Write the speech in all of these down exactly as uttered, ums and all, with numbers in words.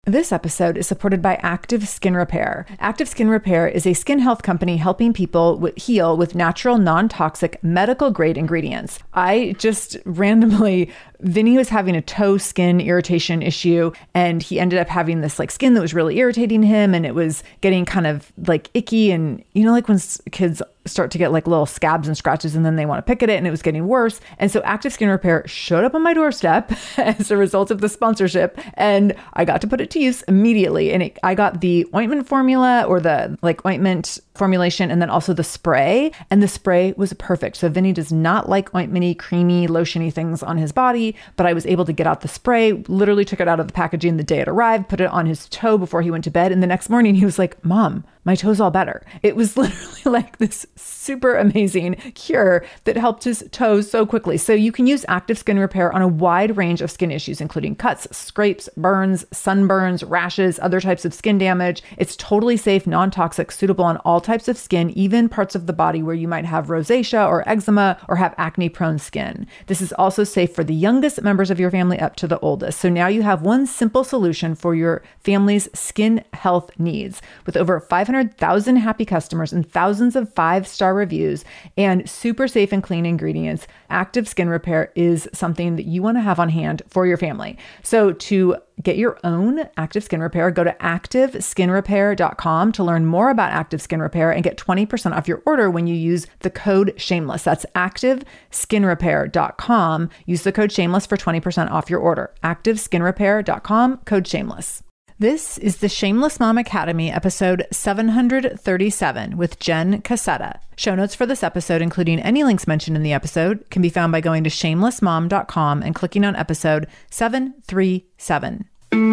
This episode is supported by Active Skin Repair. Active Skin Repair is a skin health company helping people with, heal with natural, non-toxic, medical-grade ingredients. I just randomly, Vinny was having a toe skin irritation issue, and he ended up having this like skin that was really irritating him, and it was getting kind of like icky, and you know, like when kids start to get like little scabs and scratches and then they want to pick at it, and it was getting worse. And so Active Skin Repair showed up on my doorstep as a result of the sponsorship, and I got to put it to use immediately. And it, I got the ointment formula, or the like ointment formulation, and then also the spray, and the spray was perfect. So Vinny does not like ointmenty, creamy, lotiony things on his body, but I was able to get out the spray, literally took it out of the packaging the day it arrived, put it on his toe before he went to bed. And the next morning he was like, "Mom, my toe's all better." It was literally like this super amazing cure that helped his toes so quickly. So you can use Active Skin Repair on a wide range of skin issues, including cuts, scrapes, burns, sunburns, rashes, other types of skin damage. It's totally safe, non-toxic, suitable on all types of skin, even parts of the body where you might have rosacea or eczema or have acne-prone skin. This is also safe for the youngest members of your family up to the oldest. So now you have one simple solution for your family's skin health needs. With over five hundred thousand happy customers and thousands of five-star reviews and super safe and clean ingredients, Active Skin Repair is something that you want to have on hand for your family. So to get your own Active Skin Repair, go to active skin repair dot com to learn more about Active Skin Repair and get twenty percent off your order when you use the code SHAMELESS. That's active skin repair dot com. Use the code SHAMELESS for twenty percent off your order. active skin repair dot com, code SHAMELESS. This is the Shameless Mom Academy, episode seven hundred thirty-seven with Jen Cassetta. Show notes for this episode, including any links mentioned in the episode, can be found by going to shameless mom dot com and clicking on episode seven thirty-seven.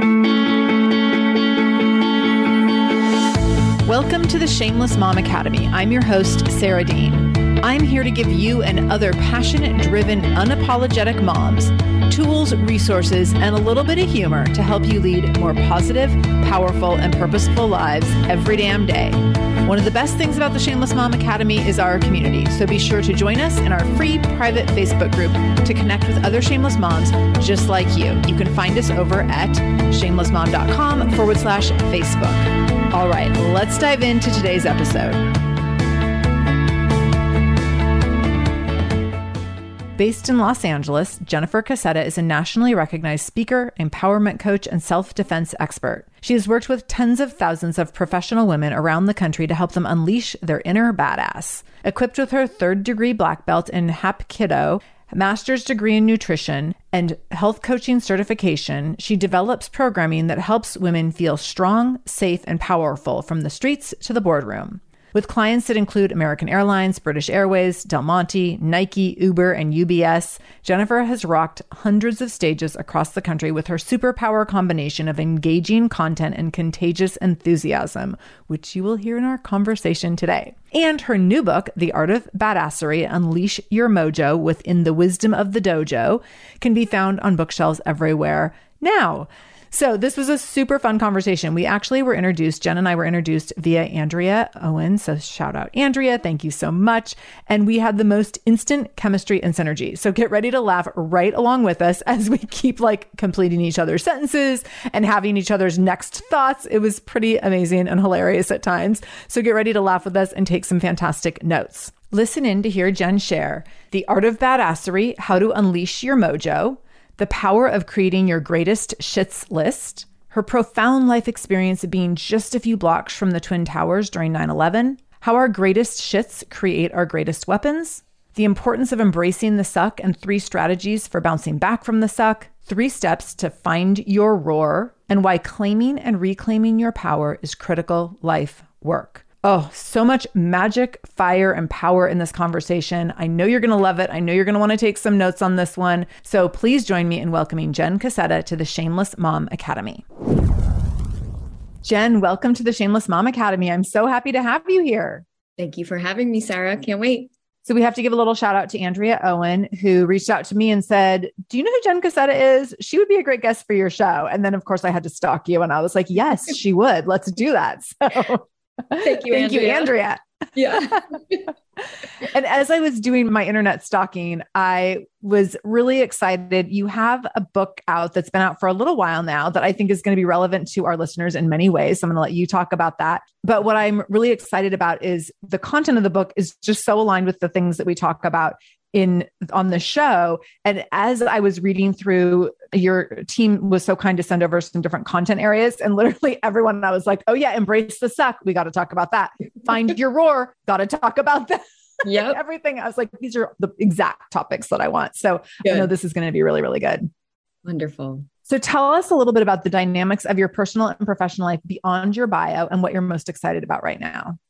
Welcome to the Shameless Mom Academy. I'm your host, Sarah Dean. I'm here to give you and other passionate, driven, unapologetic moms tools, resources, and a little bit of humor to help you lead more positive, powerful, and purposeful lives every damn day. One of the best things about the Shameless Mom Academy is our community, so be sure to join us in our free private Facebook group to connect with other shameless moms just like you. You can find us over at shameless mom dot com forward slash Facebook. All right, let's dive into today's episode. Based in Los Angeles, Jennifer Cassetta is a nationally recognized speaker, empowerment coach, and self-defense expert. She has worked with tens of thousands of professional women around the country to help them unleash their inner badass. Equipped with her third degree black belt in Hapkido, master's degree in nutrition, and health coaching certification, she develops programming that helps women feel strong, safe, and powerful from the streets to the boardroom. With clients that include American Airlines, British Airways, Del Monte, Nike, Uber, and U B S, Jennifer has rocked hundreds of stages across the country with her superpower combination of engaging content and contagious enthusiasm, which you will hear in our conversation today. And her new book, The Art of Badassery, Unleash Your Mojo Within the Wisdom of the Dojo, can be found on bookshelves everywhere now. So this was a super fun conversation. We actually were introduced, Jen and I were introduced via Andrea Owen. So shout out Andrea. Thank you so much. And we had the most instant chemistry and synergy. So get ready to laugh right along with us as we keep like completing each other's sentences and having each other's next thoughts. It was pretty amazing and hilarious at times. So get ready to laugh with us and take some fantastic notes. Listen in to hear Jen share the art of badassery, how to unleash your mojo, the power of creating your greatest shits list, her profound life experience of being just a few blocks from the Twin Towers during nine eleven, how our greatest shits create our greatest weapons, the importance of embracing the suck and three strategies for bouncing back from the suck, three steps to find your roar, and why claiming and reclaiming your power is critical life work. Oh, so much magic, fire, and power in this conversation. I know you're going to love it. I know you're going to want to take some notes on this one. So please join me in welcoming Jen Cassetta to the Shameless Mom Academy. Jen, welcome to the Shameless Mom Academy. I'm so happy to have you here. Thank you for having me, Sarah. Can't wait. So we have to give a little shout out to Andrea Owen, who reached out to me and said, do you know who Jen Cassetta is? She would be a great guest for your show. And then of course I had to stalk you and I was like, yes, she would. Let's do that. So Thank you, Thank Andrea. you, Andrea. Yeah. And as I was doing my internet stalking, I was really excited. You have a book out that's been out for a little while now that I think is going to be relevant to our listeners in many ways. So I'm going to let you talk about that. But what I'm really excited about is the content of the book is just so aligned with the things that we talk about in on the show. And as I was reading through, your team was so kind to send over some different content areas, and literally everyone, I was like, oh yeah, embrace the suck. We got to talk about that. Find your roar. Got to talk about that. Yep. Everything. I was like, these are the exact topics that I want. So Good. I know this is going to be really, really good. Wonderful. So tell us a little bit about the dynamics of your personal and professional life beyond your bio and what you're most excited about right now.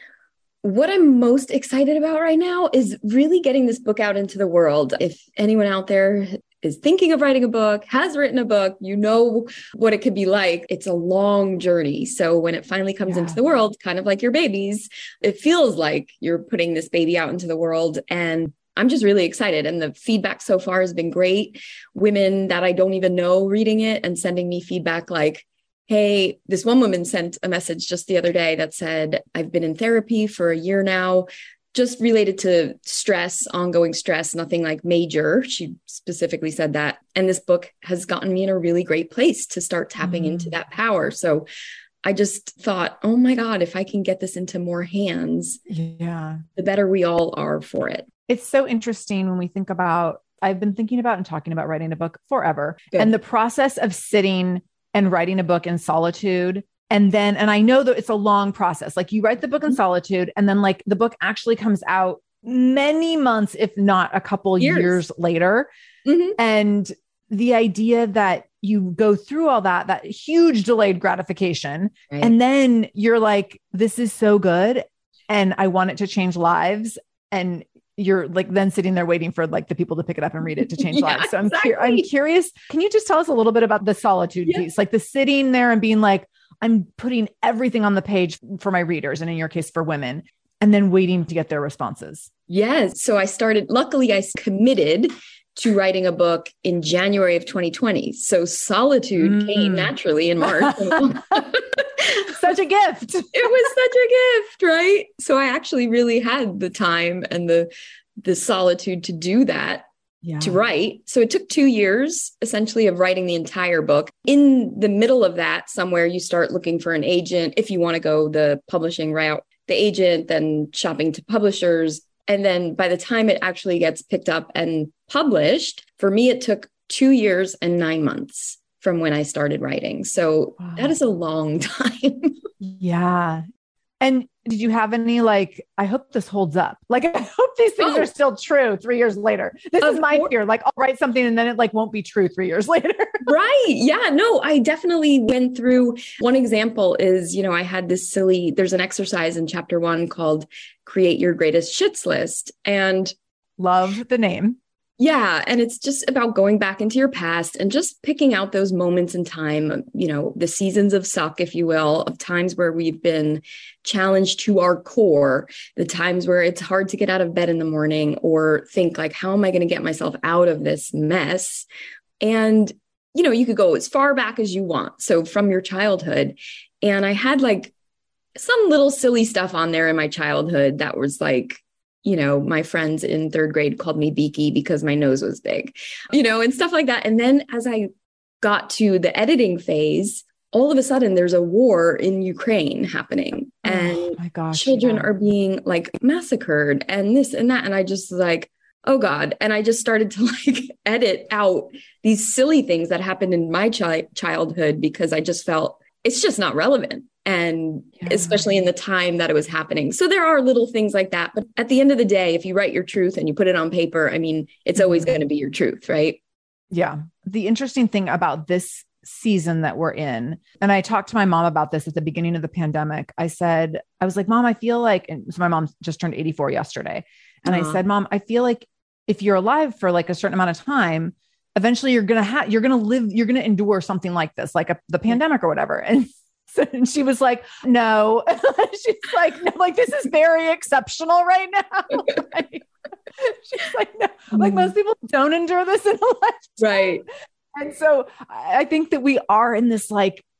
What I'm most excited about right now is really getting this book out into the world. If anyone out there is thinking of writing a book, has written a book, you know what it could be like. It's a long journey. So when it finally comes yeah. into the world, kind of like your babies, it feels like you're putting this baby out into the world. And I'm just really excited. And the feedback so far has been great. Women that I don't even know reading it and sending me feedback like, hey, this one woman sent a message just the other day that said, I've been in therapy for a year now, just related to stress, ongoing stress, nothing like major. She specifically said that. And this book has gotten me in a really great place to start tapping mm. into that power. So I just thought, oh my God, if I can get this into more hands, yeah, the better we all are for it. It's so interesting when we think about, I've been thinking about and talking about writing a book forever. Good. And the process of sitting and writing a book in solitude. And then, and I know that it's a long process. Like you write the book in solitude, and then like the book actually comes out many months, if not a couple years, years later. Mm-hmm. And the idea that you go through all that, that huge delayed gratification. Right. And then you're like, this is so good. And I want it to change lives. And you're like then sitting there waiting for like the people to pick it up and read it to change yeah, lives. So I'm, exactly. cu- I'm curious. Can you just tell us a little bit about the solitude yeah. piece? Like the sitting there and being like, I'm putting everything on the page for my readers. And in your case for women, and then waiting to get their responses. Yes. So I started, luckily I committed to writing a book in January of twenty twenty. So solitude mm. came naturally in March. Such a gift. It was such a gift, right? So I actually really had the time and the the solitude to do that, yeah. to write. So it took two years essentially of writing the entire book. In the middle of that, somewhere you start looking for an agent if you want to go the publishing route, the agent, then shopping to publishers. And then by the time it actually gets picked up and published, for me, it took two years and nine months from when I started writing. So wow. that is a long time. Yeah. And did you have any, like, I hope this holds up. Like, I hope these things oh. are still true three years later. This of is my course. fear. Like, I'll write something and then it like won't be true three years later. Right. Yeah, no, I definitely went through. One example is, you know, I had this silly, there's an exercise in chapter one called Create Your Greatest Shits List. And love the name. Yeah. And it's just about going back into your past and just picking out those moments in time, you know, the seasons of suck, if you will, of times where we've been challenged to our core, the times where it's hard to get out of bed in the morning or think like, how am I going to get myself out of this mess? And, you know, you could go as far back as you want. So from your childhood. And I had like some little silly stuff on there in my childhood that was like, you know, my friends in third grade called me Beaky because my nose was big, you know, and stuff like that. And then as I got to the editing phase, all of a sudden there's a war in Ukraine happening and oh my gosh, children yeah. are being like massacred and this and that. And I just like, oh God. And I just started to like edit out these silly things that happened in my chi- childhood because I just felt it's just not relevant. And yeah. especially in the time that it was happening. So there are little things like that. But at the end of the day, if you write your truth and you put it on paper, I mean, it's always going to be your truth, right? Yeah. The interesting thing about this season that we're in, and I talked to my mom about this at the beginning of the pandemic. I said, I was like, Mom, I feel like, and so my mom just turned eighty-four yesterday. And uh-huh. I said, Mom, I feel like if you're alive for like a certain amount of time, eventually you're going to have, you're going to live, you're going to endure something like this, like a, the pandemic or whatever. And And she was like, no, she's like, no, like, this is very exceptional right now. Like, she's like, no, like most people don't endure this in a lifetime. Right. And so I think that we are in this like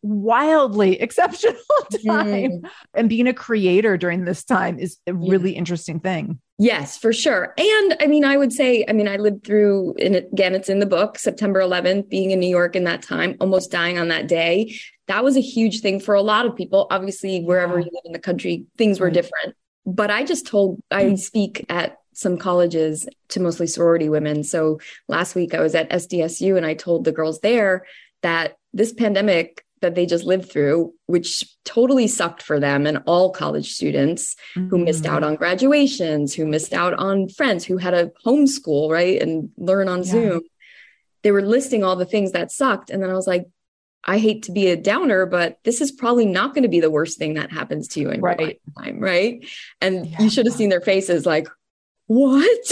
wildly exceptional time. Mm. And being a creator during this time is a really yeah. interesting thing. Yes, for sure. And I mean, I would say, I mean, I lived through, and again, it's in the book, September eleventh, being in New York in that time, almost dying on that day. That was a huge thing for a lot of people. Obviously, wherever yeah. you live in the country, things were right. different. But I just told, I speak at some colleges to mostly sorority women. So last week I was at S D S U and I told the girls there that this pandemic that they just lived through, which totally sucked for them and all college students mm-hmm. who missed out on graduations, who missed out on friends, who had to homeschool, right, and learn on yeah. Zoom. They were listing all the things that sucked. And then I was like, I hate to be a downer, but this is probably not going to be the worst thing that happens to you in right. your lifetime, right? And yeah. you should have seen their faces like, what?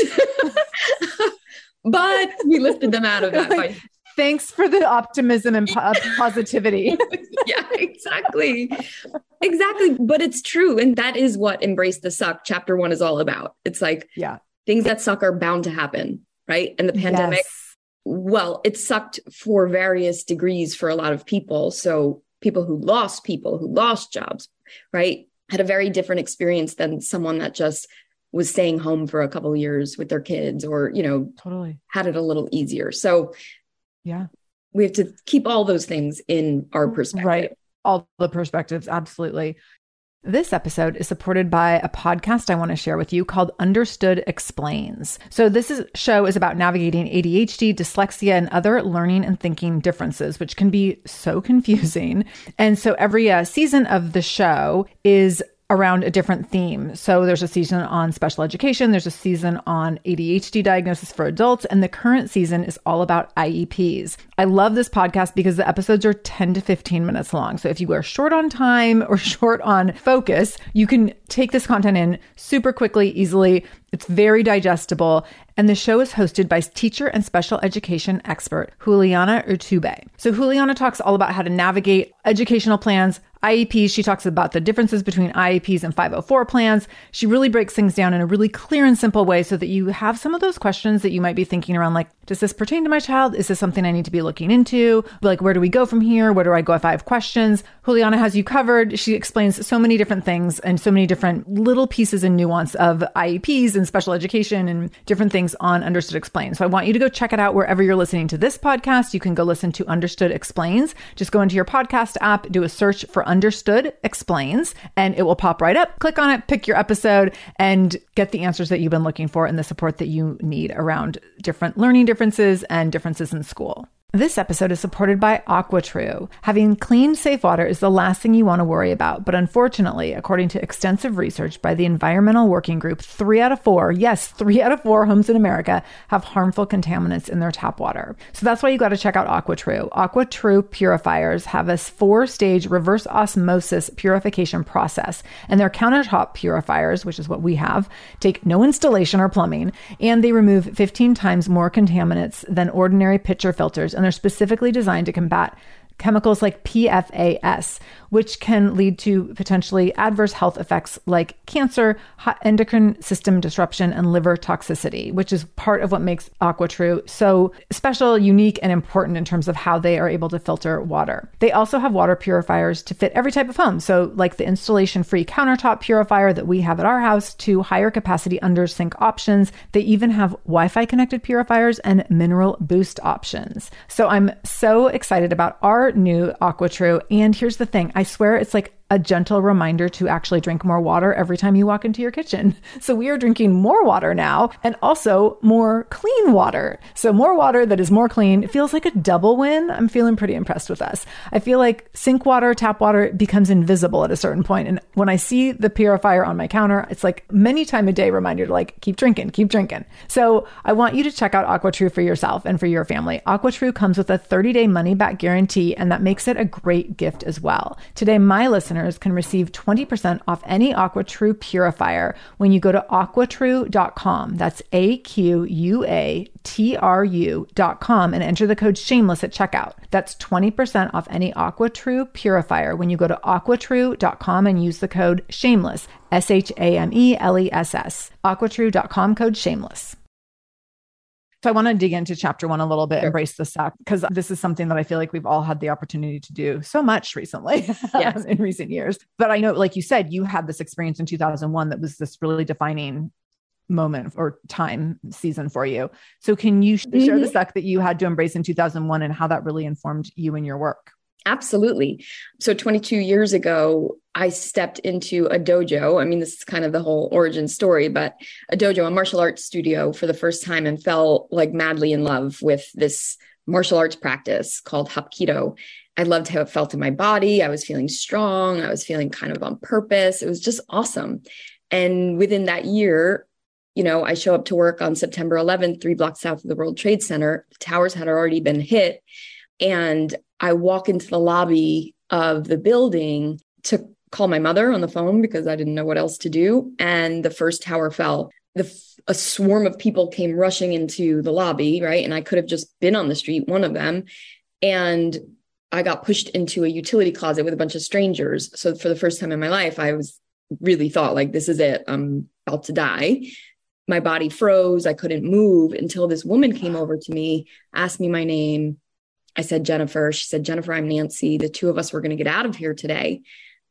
But we lifted them out of that. Like, thanks for the optimism and po- positivity. Yeah, exactly. Exactly. But it's true. And that is what Embrace the Suck chapter one is all about. It's like, yeah, things that suck are bound to happen, right? And the pandemic, yes. well, it sucked for various degrees for a lot of people. So people who lost people, who lost jobs, right, had a very different experience than someone that just was staying home for a couple of years with their kids or, you know, totally had it a little easier. So yeah, we have to keep all those things in our perspective. Right. All the perspectives. Absolutely. This episode is supported by a podcast I want to share with you called Understood Explains. So this is, show is about navigating A D H D, dyslexia, and other learning and thinking differences, which can be so confusing. And so every uh, season of the show is around a different theme. So there's a season on special education, there's a season on A D H D diagnosis for adults, and the current season is all about I E Ps. I love this podcast because the episodes are ten to fifteen minutes long. So if you are short on time or short on focus, you can take this content in super quickly, easily. It's very digestible. And the show is hosted by teacher and special education expert Juliana Urtubey. So Juliana talks all about how to navigate educational plans, I E Ps. She talks about the differences between I E Ps and five oh four plans. She really breaks things down in a really clear and simple way so that you have some of those questions that you might be thinking around, like, does this pertain to my child? Is this something I need to be looking into? Like, where do we go from here? Where do I go if I have questions? Juliana has you covered. She explains so many different things and so many different little pieces and nuance of I E Ps and special education and different things on Understood Explains. So I want you to go check it out wherever you're listening to this podcast. You can go listen to Understood Explains. Just go into your podcast app, do a search for Understood Explains, and it will pop right up. Click on it, pick your episode, and get the answers that you've been looking for and the support that you need around different learning differences and differences in school. This episode is supported by AquaTrue. Having clean, safe water is the last thing you want to worry about. But unfortunately, according to extensive research by the Environmental Working Group, three out of four, yes, three out of four homes in America have harmful contaminants in their tap water. So that's why you got to check out AquaTrue. AquaTrue purifiers have a four-stage reverse osmosis purification process. And their countertop purifiers, which is what we have, take no installation or plumbing, and they remove fifteen times more contaminants than ordinary pitcher filters. And they're specifically designed to combat chemicals like P F A S, which can lead to potentially adverse health effects like cancer, endocrine system disruption, and liver toxicity, which is part of what makes AquaTrue so special, unique, and important in terms of how they are able to filter water. They also have water purifiers to fit every type of home. So like the installation-free countertop purifier that we have at our house to higher capacity under sink options. They even have Wi-Fi connected purifiers and mineral boost options. So I'm so excited about our new AquaTrue. And here's the thing. I swear it's like a gentle reminder to actually drink more water every time you walk into your kitchen. So we are drinking more water now and also more clean water. So more water that is more clean. It feels like a double win. I'm feeling pretty impressed with us. I feel like sink water, tap water becomes invisible at a certain point. And when I see the purifier on my counter, it's like many time a day reminder to like, keep drinking, keep drinking. So I want you to check out AquaTrue for yourself and for your family. AquaTrue comes with a thirty day money back guarantee, and that makes it a great gift as well. Today, my listeners can receive twenty percent off any AquaTrue purifier when you go to aqua true dot com. That's A Q U A T R U dot com and enter the code shameless at checkout. That's twenty percent off any AquaTrue purifier when you go to aqua true dot com and use the code shameless, S H A M E L E S S. aqua true dot com, code shameless. So I want to dig into chapter one a little bit, Sure. embrace the suck, because this is something that I feel like we've all had the opportunity to do so much recently Yes. in recent years. But I know, like you said, you had this experience in two thousand one that was this really defining moment or time season for you. So can you mm-hmm. share the suck that you had to embrace in two thousand one and how that really informed you in your work? Absolutely. So twenty-two years ago, I stepped into a dojo. I mean, this is kind of the whole origin story, but a dojo, a martial arts studio for the first time, and fell like madly in love with this martial arts practice called Hapkido. I loved how it felt in my body. I was feeling strong. I was feeling kind of on purpose. It was just awesome. And within that year, you know, I show up to work on September eleventh, three blocks south of the World Trade Center. The towers had already been hit. And I walk into the lobby of the building to call my mother on the phone because I didn't know what else to do. And the first tower fell. The, a swarm of people came rushing into the lobby, right? And I could have just been on the street, one of them. And I got pushed into a utility closet with a bunch of strangers. So for the first time in my life, I was really thought like, this is it. I'm about to die. My body froze. I couldn't move until this woman came over to me, asked me my name. I said, Jennifer. She said, Jennifer, I'm Nancy. The two of us were going to get out of here today.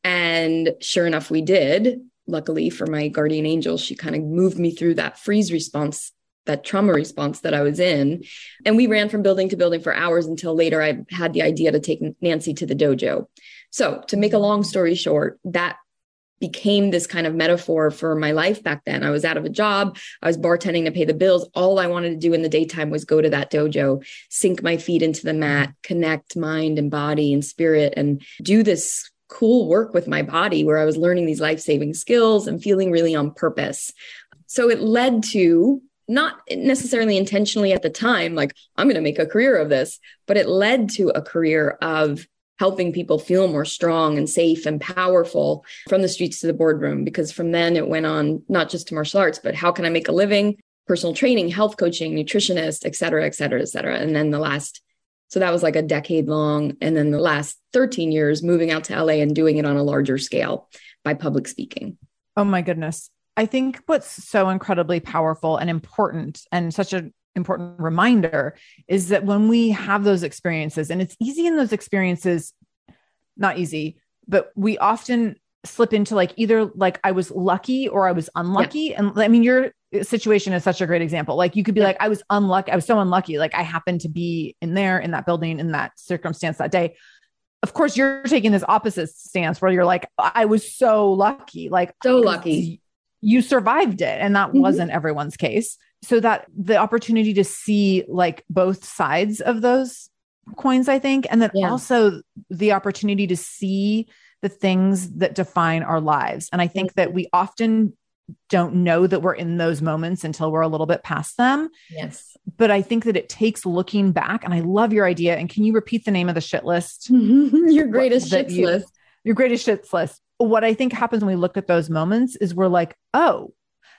And sure enough, we did. Luckily for my guardian angel, she kind of moved me through that freeze response, that trauma response that I was in. And we ran from building to building for hours until later I had the idea to take Nancy to the dojo. So to make a long story short, that became this kind of metaphor for my life back then. I was out of a job. I was bartending to pay the bills. All I wanted to do in the daytime was go to that dojo, sink my feet into the mat, connect mind and body and spirit, and do this cool work with my body where I was learning these life-saving skills and feeling really on purpose. So it led to, not necessarily intentionally at the time, like I'm going to make a career of this, but it led to a career of helping people feel more strong and safe and powerful from the streets to the boardroom. Because from then it went on not just to martial arts, but how can I make a living, personal training, health coaching, nutritionist, et cetera, et cetera, et cetera. And then the last, so that was like a decade long. And then the last thirteen years moving out to L A and doing it on a larger scale by public speaking. Oh my goodness. I think what's so incredibly powerful and important and such an important reminder is that when we have those experiences, and it's easy in those experiences, not easy, but we often slip into like either like I was lucky or I was unlucky. Yeah. And I mean, your situation is such a great example. Like you could be yeah. like, I was unlucky. I was so unlucky. Like I happened to be in there, in that building, in that circumstance that day. Of course, you're taking this opposite stance where you're like, I was so lucky, like so lucky. You survived it. And that mm-hmm. wasn't everyone's case. So that the opportunity to see like both sides of those coins, I think, and then yeah. also the opportunity to see the things that define our lives. And I think that we often don't know that we're in those moments until we're a little bit past them. Yes. But I think that it takes looking back, and I love your idea. And can you repeat the name of the shit list? Your greatest shits you, list. Your greatest shits list. What I think happens when we look at those moments is we're like, oh,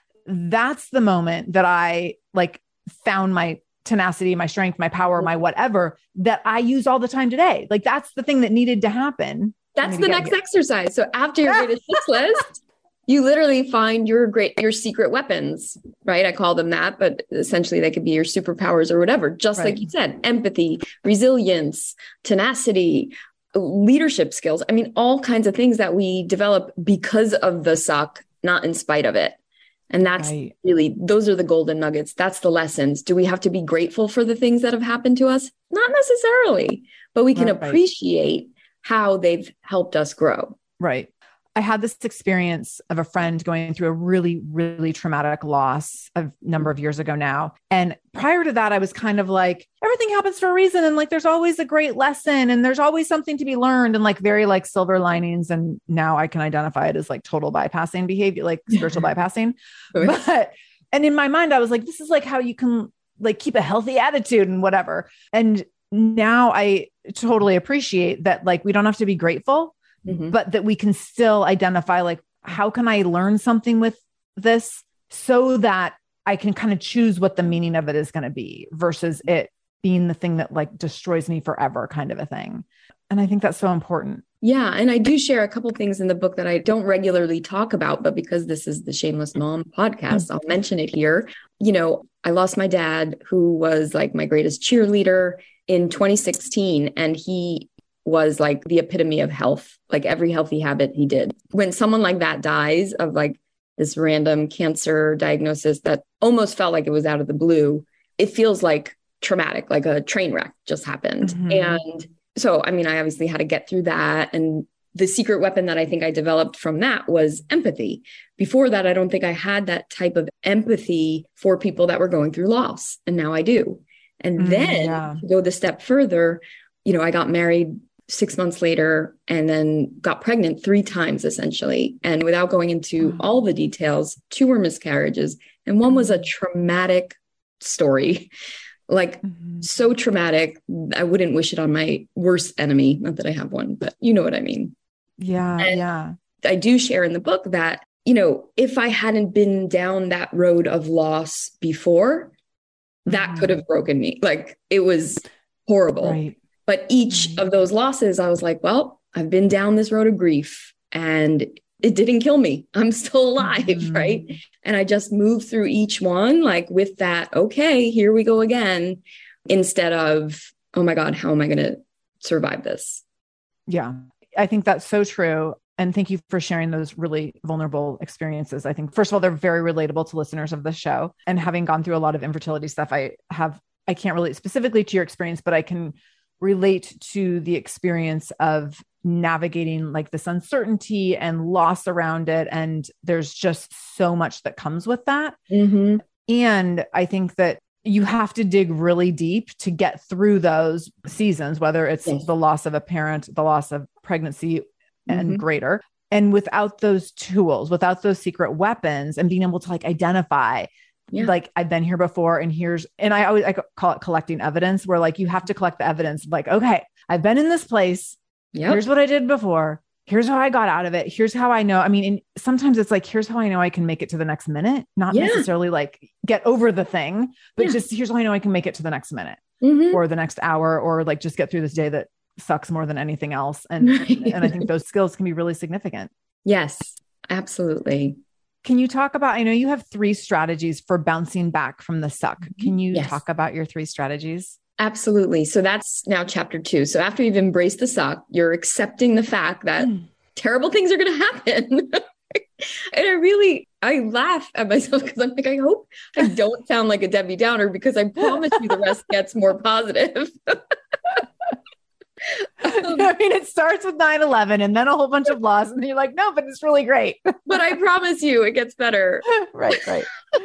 that's the moment that I like found my tenacity, my strength, my power, my whatever that I use all the time today. Like that's the thing that needed to happen. That's the next exercise. So after your greatest hits list, you literally find your great, your secret weapons, right? I call them that, but essentially they could be your superpowers or whatever. Just right. like you said, empathy, resilience, tenacity, leadership skills. I mean, all kinds of things that we develop because of the suck, not in spite of it. And that's right. really, those are the golden nuggets. That's the lessons. Do we have to be grateful for the things that have happened to us? Not necessarily, but we can right. appreciate how they've helped us grow. Right. I had this experience of a friend going through a really, really traumatic loss a number of years ago now. And prior to that, I was kind of like, everything happens for a reason. And like, there's always a great lesson and there's always something to be learned and like very like silver linings. And now I can identify it as like total bypassing behavior, like spiritual bypassing. But, and in my mind, I was like, this is like how you can like keep a healthy attitude and whatever. And now I totally appreciate that. Like, we don't have to be grateful. Mm-hmm. But that we can still identify, like, how can I learn something with this so that I can kind of choose what the meaning of it is going to be versus it being the thing that like destroys me forever kind of a thing. And I think that's so important. Yeah. And I do share a couple things in the book that I don't regularly talk about, but because this is the Shameless Mom podcast, I'll mention it here. You know, I lost my dad, who was like my greatest cheerleader, in twenty sixteen. And he was like the epitome of health, like every healthy habit he did. When someone like that dies of like this random cancer diagnosis that almost felt like it was out of the blue, it feels like traumatic, like a train wreck just happened. Mm-hmm. And so, I mean, I obviously had to get through that. And the secret weapon that I think I developed from that was empathy. Before that, I don't think I had that type of empathy for people that were going through loss. And now I do. And mm, then yeah. to go the step further, you know, I got married six months later and then got pregnant three times, essentially. And without going into mm. all the details, two were miscarriages. And one was a traumatic story. Like mm-hmm. so traumatic, I wouldn't wish it on my worst enemy. Not that I have one, but you know what I mean. Yeah, and yeah. I do share in the book that, you know, if I hadn't been down that road of loss before, that mm-hmm. could have broken me. Like it was horrible. Right. But each mm-hmm. of those losses, I was like, well, I've been down this road of grief and it didn't kill me. I'm still alive, mm-hmm. right? And I just moved through each one, like with that, okay, here we go again, instead of, oh my God, how am I going to survive this? Yeah, I think that's so true. And thank you for sharing those really vulnerable experiences. I think, first of all, they're very relatable to listeners of the show. And having gone through a lot of infertility stuff, I have, I can't relate specifically to your experience, but I can relate to the experience of navigating like this uncertainty and loss around it. And there's just so much that comes with that. Mm-hmm. And I think that you have to dig really deep to get through those seasons, whether it's yes. the loss of a parent, the loss of pregnancy and mm-hmm. greater. And without those tools, without those secret weapons and being able to like identify Yeah. like I've been here before and here's, and I always, I call it collecting evidence, where like, you have to collect the evidence. Like, okay, I've been in this place. Yep. Here's what I did before. Here's how I got out of it. Here's how I know. I mean, and sometimes it's like, here's how I know I can make it to the next minute, not yeah. necessarily like get over the thing, but yeah. just here's how I know I can make it to the next minute mm-hmm. or the next hour, or like just get through this day that sucks more than anything else. And, and I think those skills can be really significant. Yes, absolutely. Can you talk about, I know you have three strategies for bouncing back from the suck. Can you yes. talk about your three strategies? Absolutely. So that's now chapter two. So after you've embraced the suck, you're accepting the fact that mm. terrible things are going to happen. And I really, I laugh at myself because I'm like, I hope I don't sound like a Debbie Downer, because I promise you the rest gets more positive. Um, I mean, it starts with nine eleven and then a whole bunch of loss. And you're like, no, but it's really great. But I promise you it gets better. Right, right.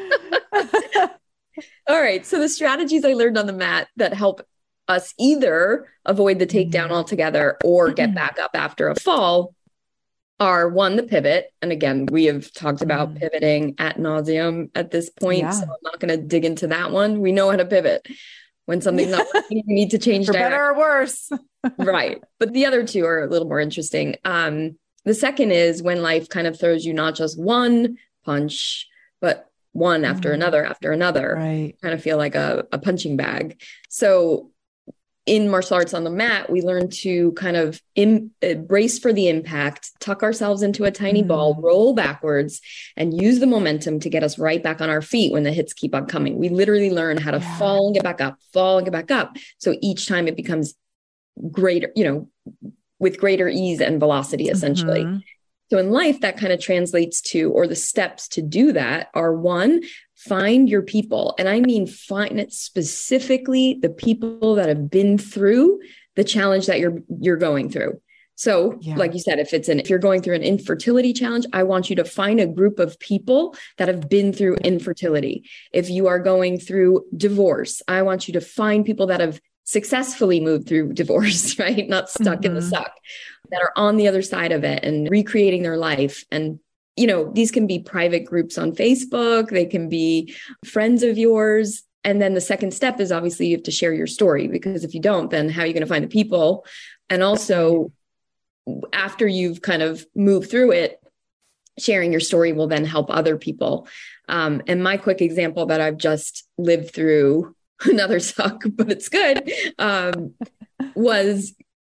All right. So the strategies I learned on the mat that help us either avoid the takedown altogether or get back up after a fall are, one, the pivot. And again, we have talked about mm. pivoting ad nauseum at this point. Yeah. So I'm not going to dig into that one. We know how to pivot. When something's not working, you need to change for direction. Better or worse. Right. But the other two are a little more interesting. Um, the second is when life kind of throws you not just one punch, but one after mm. another, after another. Right. Kind of feel like a, a punching bag. So in martial arts on the mat, we learn to kind of im- brace for the impact, tuck ourselves into a tiny mm. ball, roll backwards, and use the momentum to get us right back on our feet when the hits keep on coming. We literally learn how to yeah. fall and get back up, fall and get back up. So each time it becomes greater, you know, with greater ease and velocity, essentially. Mm-hmm. So in life, that kind of translates to, or the steps to do that are, one, find your people. And I mean, find it specifically the people that have been through the challenge that you're, you're going through. So yeah. like you said, if it's an, if you're going through an infertility challenge, I want you to find a group of people that have been through infertility. If you are going through divorce, I want you to find people that have successfully moved through divorce, right? Not stuck mm-hmm. in the suck, that are on the other side of it and recreating their life. And, you know, these can be private groups on Facebook. They can be friends of yours. And then the second step is obviously you have to share your story, because if you don't, then how are you going to find the people? And also after you've kind of moved through it, sharing your story will then help other people. Um, and my quick example that I've just lived through, another suck, but it's good, um, was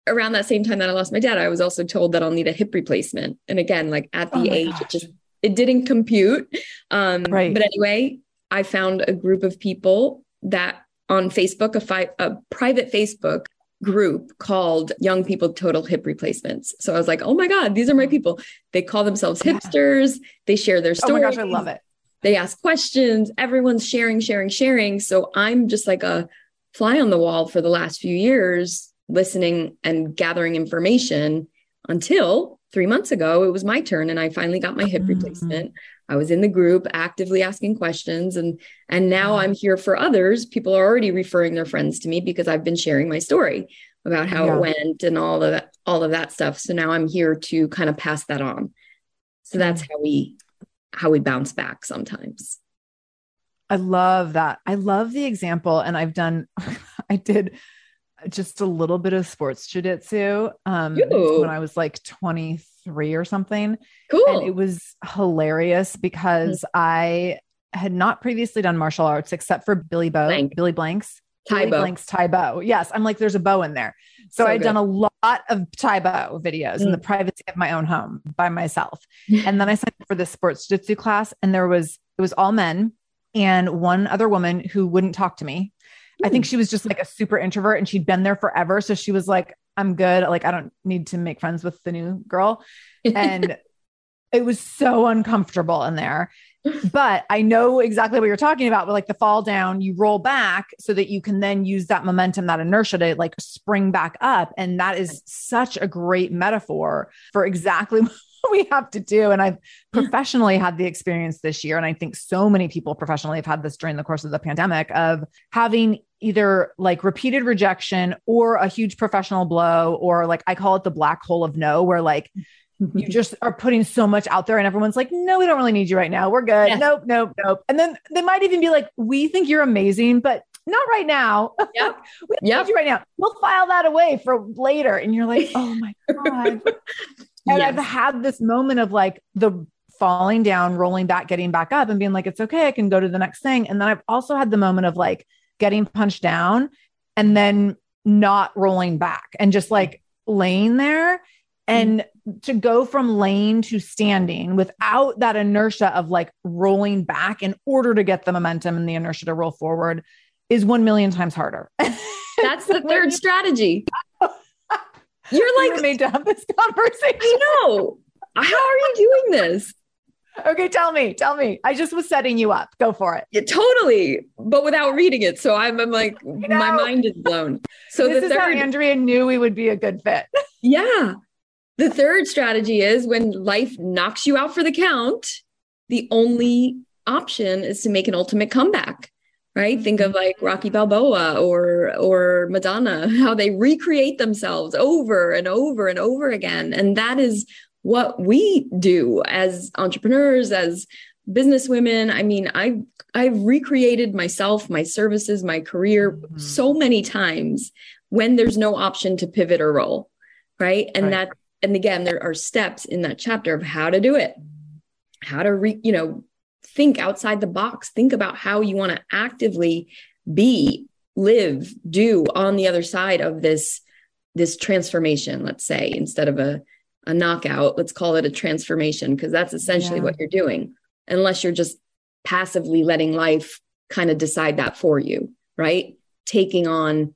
around that same time that I lost my dad, I was also told that I'll need a hip replacement. And again, like at the Oh my age, it gosh. just, it didn't compute. Um, Right. But anyway, I found a group of people that on Facebook, a, fi- a private Facebook group called Young People Total Hip Replacements. So I was like, oh my God, these are my people. They call themselves Yeah. hipsters. They share their Oh stories. my gosh, I love it. They ask questions. Everyone's sharing, sharing, sharing. So I'm just like a fly on the wall for the last few years, listening and gathering information until three months ago, it was my turn. And I finally got my hip Mm. replacement. I was in the group actively asking questions, and, and now Yeah. I'm here for others. People are already referring their friends to me because I've been sharing my story about how Yeah. it went and all of that, all of that stuff. So now I'm here to kind of pass that on. So that's how we, how we bounce back sometimes. I love that. I love the example. And I've done, I did just a little bit of sports jiu-jitsu um, Ooh. when I was like twenty-three or something. Cool. And it was hilarious because mm-hmm. I had not previously done martial arts except for Billy Bow, Blank. Billy Blanks. Tae Billy Bo. Blank's Tae Bo. Yes. I'm like, there's a bow in there. So, so I'd good. done a lot of Tae Bo videos mm. in the privacy of my own home by myself. And then I signed up for this sports jiu-jitsu class, and there was, it was all men and one other woman who wouldn't talk to me. Mm. I think she was just like a super introvert, and she'd been there forever. So she was like, I'm good. Like, I don't need to make friends with the new girl. And it was so uncomfortable in there. But I know exactly what you're talking about with like the fall down, you roll back so that you can then use that momentum, that inertia to like spring back up. And that is such a great metaphor for exactly what we have to do. And I've professionally had the experience this year. And I think so many people professionally have had this during the course of the pandemic of having either like repeated rejection or a huge professional blow, or like, I call it the black hole of no, where like, you just are putting so much out there and everyone's like, no, we don't really need you right now. We're good. Yes. Nope, nope, nope. And then they might even be like, we think you're amazing, but not right now. Yep. we don't yep. need you right now. We'll file that away for later. And you're like, oh my God. And yes. I've had this moment of like the falling down, rolling back, getting back up and being like, it's okay. I can go to the next thing. And then I've also had the moment of like getting punched down and then not rolling back and just like laying there. And to go from laying to standing without that inertia of like rolling back in order to get the momentum and the inertia to roll forward is one million times harder. That's the third strategy. You're like, we were made to have this conversation. I know. How are you doing this? Okay, tell me, tell me. I just was setting you up. Go for it. Yeah, totally. But without reading it. So I'm, I'm like, my mind is blown. So this the is third, how Andrea knew we would be a good fit. Yeah. The third strategy is when life knocks you out for the count, the only option is to make an ultimate comeback, right? Mm-hmm. Think of like Rocky Balboa or, or Madonna, how they recreate themselves over and over and over again. And that is what we do as entrepreneurs, as businesswomen. I mean, I've, I've recreated myself, my services, my career mm-hmm. so many times when there's no option to pivot or roll, right? And right. that And again, there are steps in that chapter of how to do it, how to, re, you know, think outside the box, think about how you want to actively be, live, do on the other side of this, this transformation, let's say, instead of a, a knockout, let's call it a transformation, because that's essentially yeah. what you're doing, unless you're just passively letting life kind of decide that for you, right? Taking on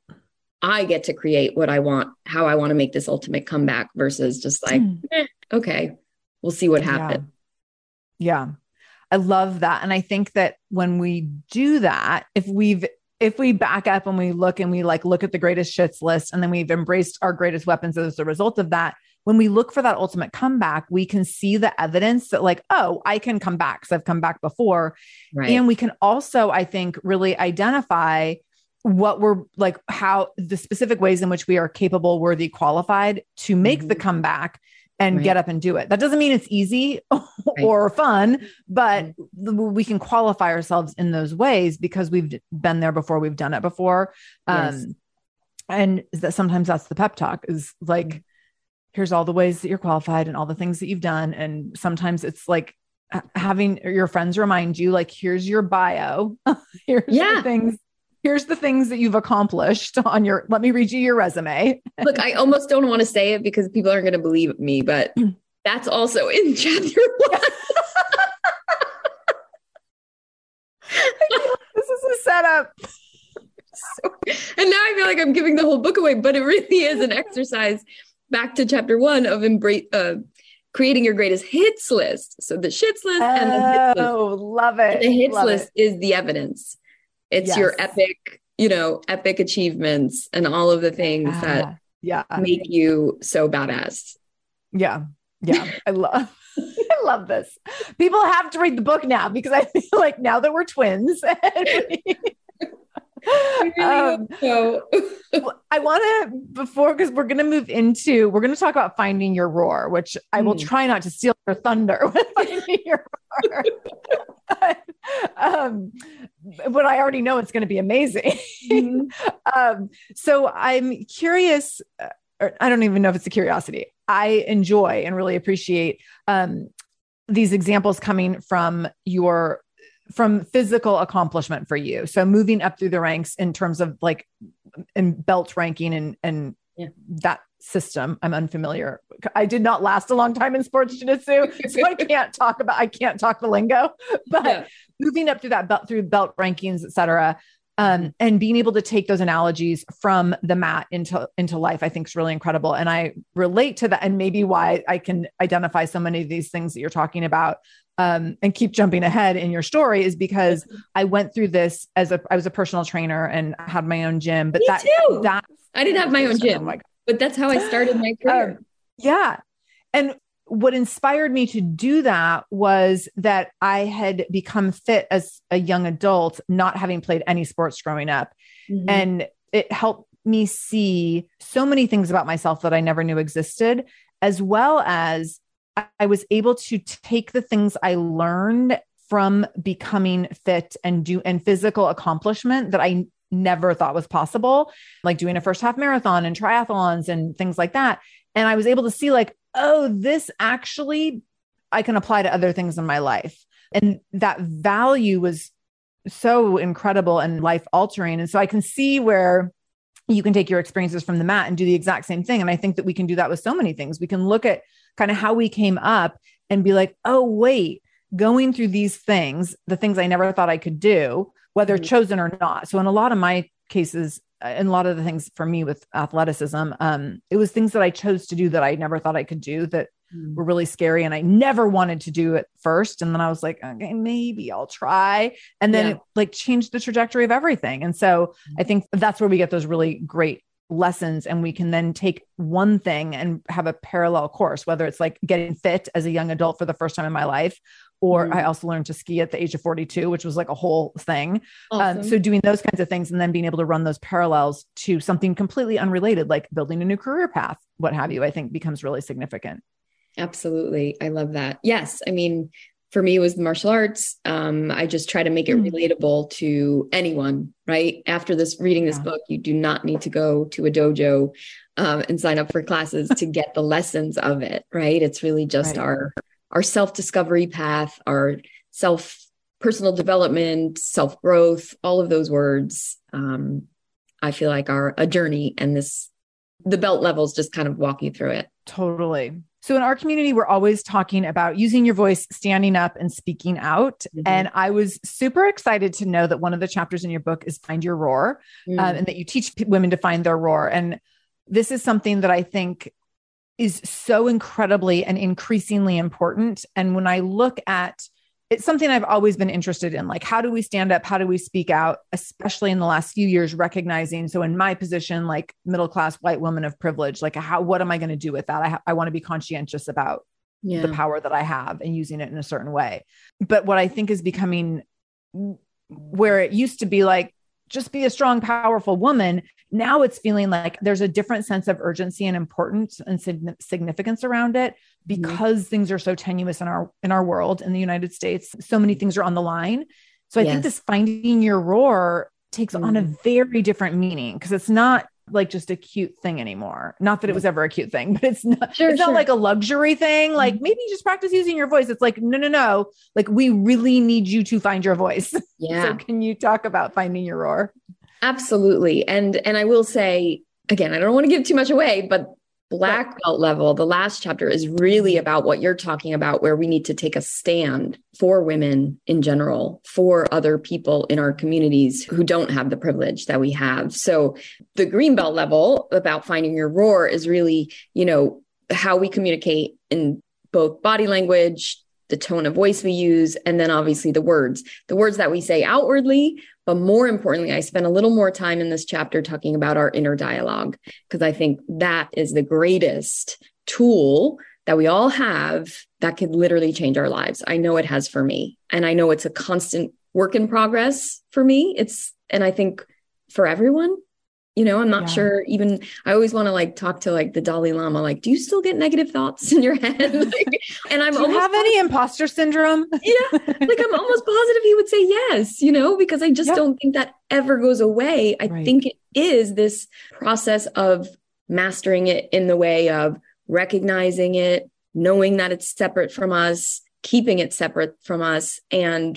I get to create what I want, how I want to make this ultimate comeback versus just like, mm. eh, okay, we'll see what happens. Yeah. yeah. I love that. And I think that when we do that, if we've, if we back up and we look and we like, look at the greatest shits list, and then we've embraced our greatest weapons as a result of that, when we look for that ultimate comeback, we can see the evidence that like, oh, I can come back because I've come back before. Right. And we can also, I think, really identify what we're like, how the specific ways in which we are capable, worthy, qualified to make mm-hmm. the comeback and right. get up and do it. That doesn't mean it's easy or right. fun, but mm-hmm. we can qualify ourselves in those ways because we've been there before. We've done it before. Yes. Um, and that sometimes that's the pep talk is like, mm-hmm. here's all the ways that you're qualified and all the things that you've done. And sometimes it's like having your friends remind you, like, here's your bio. here's yeah. the things here's the things that you've accomplished on your, let me read you your resume. Look, I almost don't want to say it because people aren't going to believe me, but that's also in chapter one. This is a setup. So, and now I feel like I'm giving the whole book away, but it really is an exercise back to chapter one of embrace, uh, creating your greatest hits list. So the shits list and the hits list. Oh, love it. And the hits love list it. is the evidence. It's Yes. your epic, you know, epic achievements and all of the things Ah, that yeah. make you so badass. Yeah. Yeah. I love, I love this. People have to read the book now because I feel like now that we're twins, I really um, hope so. I want to, before, because we're going to move into, we're going to talk about finding your roar, which I will Mm. try not to steal your thunder with finding your roar. But, um, but I already know it's going to be amazing. Mhm. um, so I'm curious, uh, or I don't even know if it's a curiosity. I enjoy and really appreciate um, these examples coming from your from physical accomplishment for you. So moving up through the ranks in terms of like in belt ranking and, and Yeah. that system. I'm unfamiliar. I did not last a long time in sports jiu-jitsu, so I can't talk about, I can't talk the lingo, but Yeah. moving up through that belt, through belt rankings, et cetera. Um, and being able to take those analogies from the mat into, into life, I think is really incredible. And I relate to that, and maybe why I can identify so many of these things that you're talking about. Um, and keep jumping ahead in your story is because I went through this as a, I was a personal trainer and had my own gym, but Me that, too. that, I didn't have my own Oh gym, my God. but that's how I started my career. Um, yeah. And what inspired me to do that was that I had become fit as a young adult, not having played any sports growing up. Mhm. And it helped me see so many things about myself that I never knew existed, as well as I was able to take the things I learned from becoming fit and do and physical accomplishment that I never thought was possible, like doing a first half marathon and triathlons and things like that. And I was able to see like, oh, this actually I can apply to other things in my life. And that value was so incredible and life altering. And so I can see where you can take your experiences from the mat and do the exact same thing. And I think that we can do that with so many things. We can look at kind of how we came up and be like, oh, wait, going through these things, the things I never thought I could do, whether Mhm. chosen or not. So in a lot of my cases, and a lot of the things for me with athleticism, um, it was things that I chose to do that I never thought I could do that Mhm. were really scary. And I never wanted to do it first. And then I was like, okay, maybe I'll try. And then Yeah. it like changed the trajectory of everything. And so I think that's where we get those really great lessons. And we can then take one thing and have a parallel course, whether it's like getting fit as a young adult for the first time in my life, or Mhm. I also learned to ski at the age of forty-two, which was like a whole thing. Awesome. Um, so doing those kinds of things and then being able to run those parallels to something completely unrelated, like building a new career path, what have you, I think becomes really significant. Absolutely. I love that. Yes. I mean, for me, it was the martial arts. Um, I just try to make it Mm. relatable to anyone, right? After this, reading this Yeah. book, you do not need to go to a dojo um, and sign up for classes to get the lessons of it, right? It's really just Right. our, our self-discovery path, our self personal development, self-growth, all of those words. Um, I feel like are a journey, and this, the belt levels just kind of walk you through it. Totally. So in our community, we're always talking about using your voice, standing up and speaking out. Mhm. And I was super excited to know that one of the chapters in your book is Find Your Roar, Mm. um, and that you teach p- women to find their roar. And this is something that I think is so incredibly and increasingly important. And when I look at it's something I've always been interested in, like, how do we stand up? How do we speak out, especially in the last few years, recognizing, so in my position, like middle-class white woman of privilege, like how, what am I going to do with that? I, ha- I want to be conscientious about Yeah. the power that I have and using it in a certain way. But what I think is becoming where it used to be like, just be a strong, powerful woman. Now it's feeling like there's a different sense of urgency and importance and sig- significance around it because mm-hmm. things are so tenuous in our, in our world, in the United States. So many things are on the line. So I yes. think this finding your roar takes mm-hmm. on a very different meaning, because it's not like just a cute thing anymore. Not that it was ever a cute thing, but it's not, sure, it's sure. not like a luxury thing. Like maybe just practice using your voice. It's like, no, no, no. Like we really need you to find your voice. Yeah. So can you talk about finding your roar? Absolutely. And and I will say, again, I don't want to give too much away, but Black Belt level, the last chapter is really about what you're talking about, where we need to take a stand for women in general, for other people in our communities who don't have the privilege that we have. So the Green Belt level about finding your roar is really, you know, how we communicate in both body language, the tone of voice we use, and then obviously the words, the words that we say outwardly. But more importantly, I spent a little more time in this chapter talking about our inner dialogue, because I think that is the greatest tool that we all have that could literally change our lives. I know it has for me. And I know it's a constant work in progress for me. It's, and I think for everyone, you know, I'm not yeah. sure even, I always want to like talk to like the Dalai Lama, like, do you still get negative thoughts in your head? Like, and I'm do you almost have any imposter syndrome? Yeah. Like I'm almost positive he would say yes, you know, because I just yeah. don't think that ever goes away. I right. think it is this process of mastering it in the way of recognizing it, knowing that it's separate from us, keeping it separate from us, and